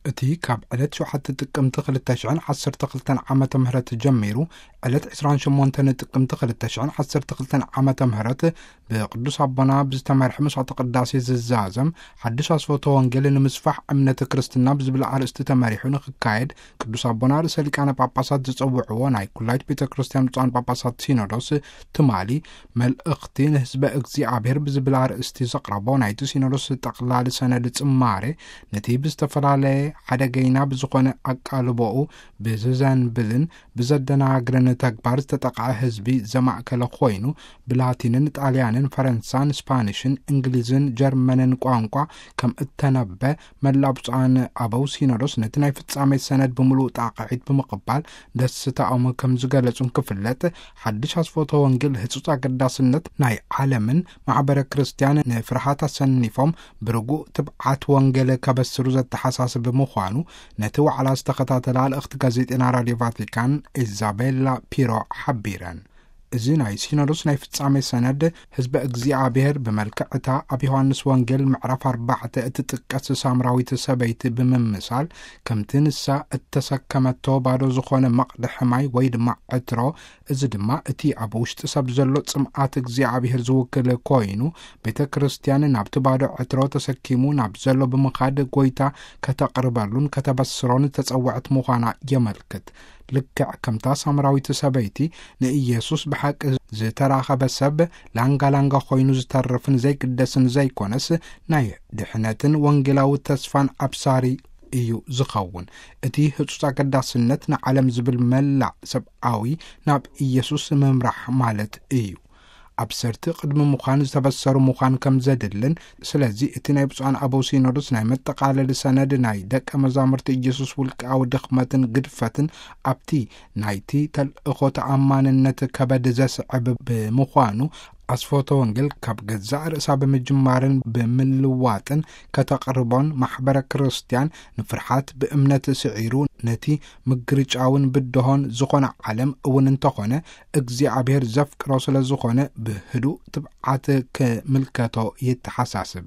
እቲ ካብ ዕለት 7 ጥቅምቲ 2012 ዓመተ ምህረት ጀሚሩ ዕለት 28 ጥቅምቲ 2012 ዓመተ ምህረት ብቅዱስ አቦና ብዝተመርሐ መስዋዕተ ቅዳሴ ዝዛዘም ሓድሽ አስፎቶ ወንጌል ንምስፋሕ እምነት ክርስትና ብዝብል አርእስቲ ተመሪሑ ንክካየድ ቅዱስ አቦና ርእሰ ሊቃነ ጳጳሳት ዝጸውዕዎ ናይ ኩላይት ቤተ ክርስቲያን ብፁዓን ጳጳሳት ሲኖዶስ ትማሊ መልእኽቲ ንህዝበ እግዚአብሔር ብዝብል አርእስቲ ዘቅረቦ ናይቲ ሲኖዶስ ጠቅላላ ሰነድ ጽማሬ ነቲ ብዝተፈላለየ ሓደገይና ብዝኾነ አቃልቦኡ ብዝዘንብልን ብዘደናግረን ተግባር ዝተጠቃዐ ህዝቢ ዘማእከለ ኮይኑ ብላቲንን ጣልያንን ፈረንሳን ስፓኒሽን እንግሊዝን ጀርመንን ቋንቋ ከም እተነበ መላእ ብፁዓን አበው ሲኖዶስ ነቲ ናይ ፍጻሜ ሰነድ ብምሉእ ጣቅዒት ብምቕባል ደስታኦም ከም ዝገለጹን ክፍለጥ ሓድሽ አስፎቶ ወንጌል ህጹጽ አገዳስነት ናይ ዓለምን ማሕበረ ክርስቲያን ንፍርሃት አሰኒፎም ብርጉእ ትብዓት ወንጌል ከበስሩ ዘተሓሳስብ ምዃኑ ነቲ ዋዕላ ዝተኸታተላ ልእኽቲ ጋዜጤና ራድዮ ቫቲካን ኢዛቤላ ፒሮ ሓቢረን። እዚ ናይ ሲኖዶስ ናይ ፍጻሜ ሰነድ ህዝበ እግዚአብሔር ብመልክዕታ ኣብ ዮሐንስ ወንጌል ምዕራፍ 4 እትጥቀስ ሳምራዊት ሰበይቲ ብምምሳል ከምቲ ንሳ እተሰከመቶ ባዶ ዝኾነ መቕድሕ ማይ ወይ ድማ ዕትሮ እዚ ድማ እቲ ኣብ ውሽጢ ሰብ ዘሎ ጽምዓት እግዚአብሔር ዝውክል ኮይኑ ቤተ ክርስቲያን ናብቲ ባዶ ዕትሮ ተሰኪሙ ናብ ዘሎ ብምኻድ ጎይታ ከተቕርበሉን ከተበስሮን ተጸውዐት ምዃና የመልክት። ልክዕ ከምታ ሳምራዊት ሰበይቲ ንኢየሱስ ብሓቂ ዝተራኸበ ሰብ ላንጋላንጋ ኮይኑ ዝተርፍን ዘይቅደስን ዘይኮነስ ናይ ድሕነትን ወንጌላዊ ተስፋን ኣብሳሪ እዩ ዝኸውን። እቲ ህጹጽ አገዳስነት ንዓለም ዝብል መላእ ሰብኣዊ ናብ ኢየሱስ ምምራሕ ማለት እዩ። ኣብ ሰርቲ ቅድሚ ምዃን ዝተበሰሩ ምዃን ከም ዘድልን ስለዚ እቲ ናይ ብፁዓን አበው ሲኖዶስ ናይ መጠቃለሊ ሰነድ ናይ ደቀ መዛሙርቲ ኢየሱስ ውልቃዊ ድኽመትን ግድፈትን ኣብቲ ናይቲ ተልእኾ ተኣማንነት ከበድ ዘስዕብ ብምዃኑ አስፎቶ ወንጌል ካብ ገዛእ ርእሳ ብምጅማርን ብምልዋጥን ከተቕርቦን ማሕበረ ክርስቲያን ንፍርሓት ብእምነት ስዒሩ ነቲ ምግርጫውን ብድሆን ዝኾነ ዓለም እውን እንተኾነ እግዚአብሔር ዘፍቅሮ ስለ ዝኾነ ብህዱእ ትብዓት ክምልከቶ ይተሓሳስብ።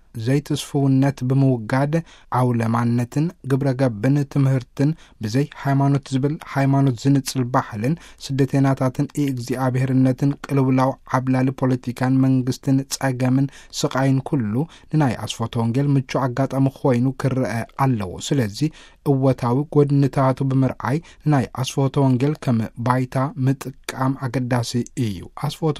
ዘይትስፍውነት ብምውጋድ ዓውለማነትን ግብረገብን ትምህርትን ብዘይ ሃይማኖት ዝብል ሃይማኖት ዝንጽል ባህልን ስደተኛታትን እግዚአብሔርነትን ቅልውላው ዓብላሊ ፖለቲካን መንግስትን ጸገምን ስቃይን ኩሉ ንናይ አስፎቶ ወንጌል ምቹ አጋጣሚ ኮይኑ ክርአ ኣለዎ። ስለዚ እወታዊ ጎድንታቱ ብምርአይ ናይ አስፎቶ ወንጌል ከም ባይታ ምጥቃም አገዳሲ እዩ። አስፎቶ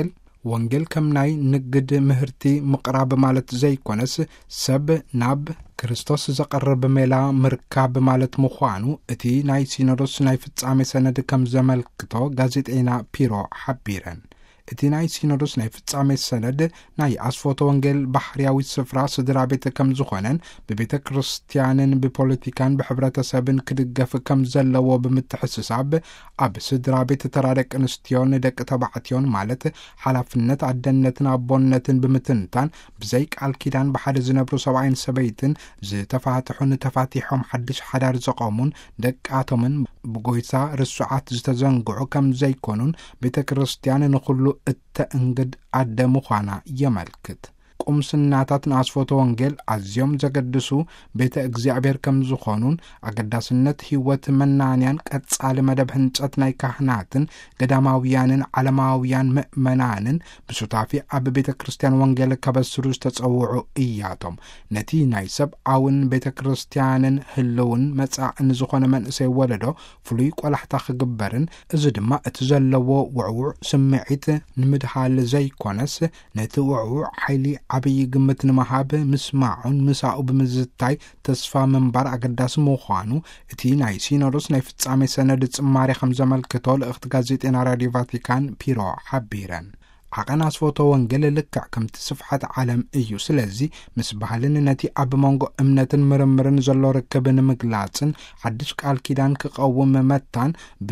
ወንጌል ከም ናይ ንግድ ምህርቲ ምቕራብ ማለት ዘይኮነስ ሰብ ናብ ክርስቶስ ዘቐርብ ሜላ ምርካብ ማለት ምዃኑ እቲ ናይ ሲኖዶስ ናይ ፍጻሜ ሰነድ ከም ዘመልክቶ ጋዜጤና ፒሮ ሓቢረን። እቲ ናይ ሲኖዶስ ናይ ፍጻሜ ሰነድ ናይ አስፎቶ ወንጌል ባህርያዊ ስፍራ ስድራ ቤተ ከም ዝኾነን ብቤተ ክርስቲያንን ብፖለቲካን ብሕብረተሰብን ክድገፍ ከም ዘለዎ ብምትሕስሳብ ኣብ ስድራ ቤተ ተራደቅ አንስትዮን ደቂ ተባዕትዮን ማለት ሓላፍነት አደነትን አቦነትን ብምትንታን ብዘይ ቃል ኪዳን ብሓደ ዝነብሩ ሰብኣይን ሰበይትን ዝተፋትሑን ተፋቲሖም ሓድሽ ሓዳር ዘቆሙን ደቃቶምን ብጎይታ ርሱዓት ዝተዘንግዑ ከም ዘይኮኑን ቤተ ክርስቲያን ንኹሉ እተእንግድ አደ ምዃና የመልክት። ቁምስናታት ንአስፎቶ ወንጌል አዝዮም ዘገድሱ ቤተ እግዚአብሔር ከም ዝኾኑን አገዳስነት ህይወት መናንያን ቀጻሊ መደብ ህንጸት ናይ ካህናትን ገዳማውያንን ዓለማውያን ምእመናንን ብሱታፊ ኣብ ቤተ ክርስቲያን ወንጌል ከበስሩ ዝተጸውዑ እያቶም ነቲ ናይ ሰብኣውን ቤተ ክርስቲያንን ህልውን መጻእን ዝኾነ መንእሰይ ወለዶ ፍሉይ ቆላሕታ ክግበርን እዚ ድማ እቲ ዘለዎ ውዕውዕ ስምዒት ንምድሃል ዘይኮነስ ነቲ ውዕውዕ ሓይሊ ዓብይ ግምት ንምሃብ ምስማዑን ምሳኡ ብምዝታይ ተስፋ መንባር አገዳሲ ምዃኑ እቲ ናይ ሲኖዶስ ናይ ፍጻሜ ሰነድ ጽማሬ ከም ዘመልክቶ ልእኽቲ ጋዜጤና ራድዮ ቫቲካን ፒሮ ሓቢረን። ዓቐን አስፎቶ ወንጌል ልክዕ ከምቲ ስፍሓት ዓለም እዩ። ስለዚ ምስ ባህልን ነቲ ኣብ መንጎ እምነትን ምርምርን ዘሎ ርክብን ምግላጽን ሓድሽ ቃል ኪዳን ክቐውም መታን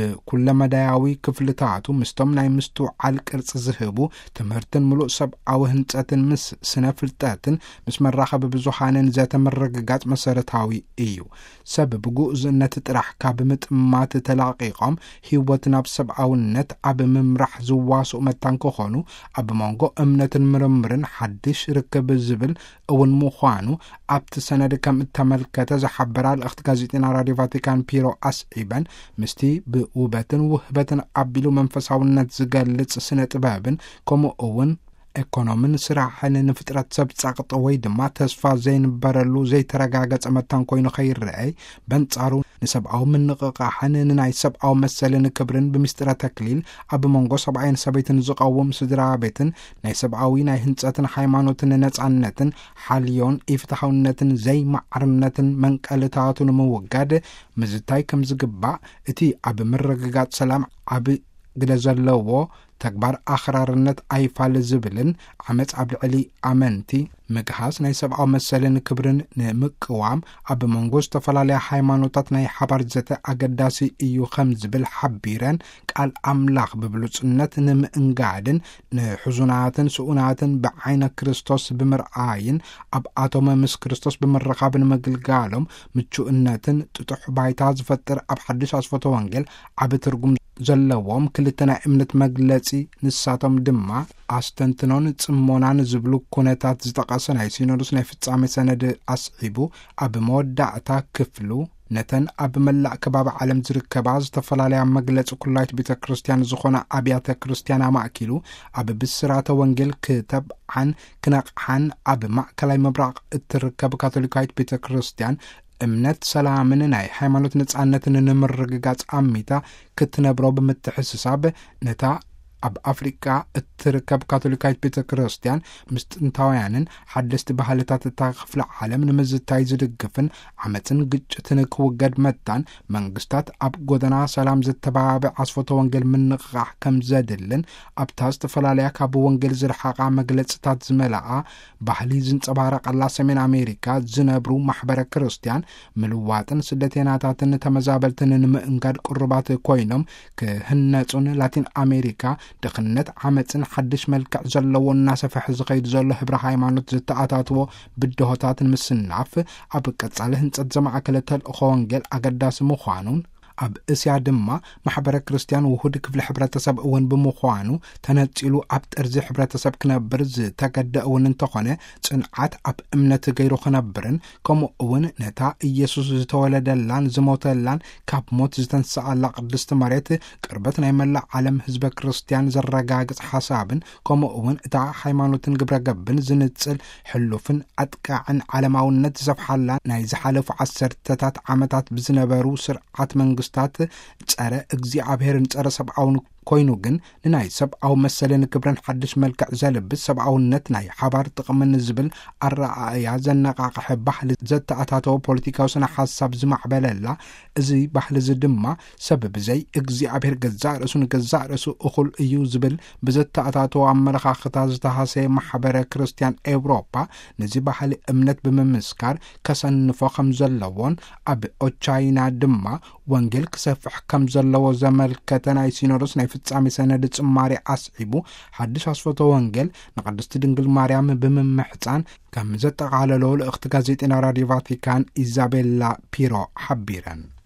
ብኩለመዳያዊ ክፍልታቱ ምስቶም ናይ ምስትውዓል ቅርፂ ዝህቡ ትምህርትን ምሉእ ሰብኣዊ ህንጸትን ምስ ስነ ፍልጠትን ምስ መራኸቢ ብዙሓንን ዘተመረግጋጽ መሰረታዊ እዩ። ሰብ ብጉእዝነት ጥራሕ ካብ ምጥማት ተላቂቖም ህይወት ናብ ሰብኣውነት ኣብ ምምራሕ ዝዋስኡ መታን ክኾኑ ኣብ መንጎ እምነትን ምርምርን ሓድሽ ርክብ ዝብል እውን ምዃኑ ኣብቲ ሰነድ ከም እተመልከተ ዝሓበራ ልእኽቲ ጋዜጤና ራድዮ ቫቲካን ፒሮ ኣስዒበን ምስቲ ብውበትን ውህበትን ኣቢሉ መንፈሳውነት ዝገልጽ ስነ ጥበብን ከምኡ እውን ኢኮኖምን ስራሕን ንፍጥረት ሰብ ጻቅጥ ወይ ድማ ተስፋ ዘይንበረሉ ዘይተረጋገጸ መታን ኮይኑ ኸይርአይ በንጻሩ ንሰብኣዊ ምንቕቓሕን ንናይ ሰብኣዊ መሰልን ክብርን ብምስጢረ ተክሊል ኣብ መንጎ ሰብኣይን ሰበይትን ዝቐውም ስድራ ቤትን ናይ ሰብኣዊ ናይ ህንጸትን ሃይማኖትን ነጻነትን ሓልዮን ኢፍትሓውነትን ዘይማዕርነትን መንቀልታቱን ምውጋድ ምዝታይ ከም ዝግባእ እቲ ኣብ ምርግጋጽ ሰላም ዓብ ግደ ዘለዎ ተግባር ኣኽራርነት ኣይፋል ዝብልን ዓመፅ ኣብ ልዕሊ ኣመንቲ ምግሃስ ናይ ሰብኣዊ መሰልን ክብርን ንምቅዋም ኣብ መንጎ ዝተፈላለያ ሃይማኖታት ናይ ሓባር ዘተ ኣገዳሲ እዩ ከም ዝብል ሓቢረን ቃል ኣምላኽ ብብሉጽነት ንምእንጋድን ንሕዙናትን ስኡናትን ብዓይነ ክርስቶስ ብምርኣይን ኣብ ኣቶመ ምስ ክርስቶስ ብምርኻብን ምግልጋሎም ምቹእነትን ጥጡሕ ባይታ ዝፈጥር ኣብ ሓድሽ ኣስፈቶ ወንጌል ዓብ ትርጉም ዘለዎም ክልተ ናይ እምነት መግለጺ ንሳቶም ድማ ኣስተንትኖን ጽሞናን ዝብሉ ኩነታት ዝጠቐሰ ናይ ሲኖዶስ ናይ ፍጻሜ ሰነድ ኣስዒቡ ኣብ መወዳእታ ክፍሉ ነተን ኣብ መላእ ከባቢ ዓለም ዝርከባ ዝተፈላለያ መግለጺ ኩላይት ቤተ ክርስቲያን ዝኾነ ኣብያተ ክርስቲያን ኣማእኪሉ ኣብ ብስራተ ወንጌል ክተብዓን ክነቕሓን ኣብ ማእከላይ ምብራቕ እትርከብ ካቶሊካዊት ቤተ ክርስቲያን እምነት ሰላምን ናይ ሃይማኖት ነጻነትን ንምርግጋጽ ኣሚታ ክትነብሮ ብምትሕስሳብ ነታ ኣብ ኣፍሪቃ እትርከብ ካቶሊካዊት ቤተ ክርስቲያን ምስ ጥንታውያንን ሓደስቲ ባህልታት እታ ክፍለ ዓለም ንምዝታይ ዝድግፍን ዓመፅን ግጭትን ክውገድ መታን መንግስታት ኣብ ጎደና ሰላም ዝተባብዕ ኣስፈቶ ወንጌል ምንቕቓሕ ከም ዘድልን ኣብታ ዝተፈላለያ ካብ ወንጌል ዝረሓቓ መግለጽታት ዝመልኣ ባህሊ ዝንጸባረቐላ ሰሜን ኣሜሪካ ዝነብሩ ማሕበረ ክርስቲያን ምልዋጥን ስደተኛታትን ተመዛበልትን ንምእንጋድ ቁርባት ኮይኖም ክህነጹን ላቲን ኣሜሪካ ድኽነት ዓመፅን ሓድሽ መልክዕ ዘለዎ እናሰፍሐ ዝኸይድ ዘሎ ሕብረ ሃይማኖት ዝተኣታትዎ ብድሆታትን ምስናፍ ኣብ ቀጻሊ ህንጸት ዘማዕከለ ተልእኾ ወንጌል ኣገዳሲ ምዃኑን ኣብ እስያ ድማ ማሕበረ ክርስቲያን ውሁድ ክፍለ ሕብረተሰብ እውን ብምዃኑ ተነጺሉ ኣብ ጠርዚ ሕብረተሰብ ክነብር ዝተገደአ እውን እንተኾነ ጽንዓት ኣብ እምነት ገይሩ ክነብርን ከምኡ እውን ነታ ኢየሱስ ዝተወለደላን ዝሞተላን ካብ ሞት ዝተንስኣላ ቅድስቲ መሬት ቅርበት ናይ መላእ ዓለም ህዝበ ክርስቲያን ዘረጋግጽ ሓሳብን ከምኡ እውን እታ ሃይማኖትን ግብረገብን ዝንጽል ሕሉፍን ኣጥቃዕን ዓለማውነት ዝሰፍሓላ ናይ ዝሓለፉ ዓሰርተታት ዓመታት ብዝነበሩ ስርዓት መንግስታት ጸረ እግዚአብሔርን ጸረ ሰብኣውን ኮይኑ ግን ንናይ ሰብኣዊ መሰልን ክብረን ሓድሽ መልክዕ ዘልብስ ሰብኣውነት ናይ ሓባር ጥቕምን ዝብል ኣረኣእያ ዘነቓቕሐ ባህሊ ዘተኣታተወ ፖለቲካዊ ስነ ሓሳብ ዝማዕበለላ እዚ ባህሊ እዚ ድማ ሰብ ብዘይ እግዚኣብሔር ገዛእ ርእሱ ንገዛእ ርእሱ እኹል እዩ ዝብል ብዘተኣታተወ ኣመለኻኽታ ዝተሃሰየ ማሕበረ ክርስቲያን ኤውሮፓ ነዚ ባህሊ እምነት ብምምስካር ከሰንፎ ከም ዘለዎን ኣብ ኦቻይና ድማ ወንጌል ክሰፍሕ ከም ዘለዎ ዘመልከተ ናይ ሲኖዶስ ናይ ፍጻሜ ሰነድ ጽማሪ ኣስዒቡ ሓድሽ ኣስፈቶ ወንጌል ንቅድስቲ ድንግል ማርያም ብምምሕፃን ከም ዘጠቓለሎ ልእኽቲ ጋዜጤና ራድዮ ቫቲካን ኢዛቤላ ፒሮ ሓቢረን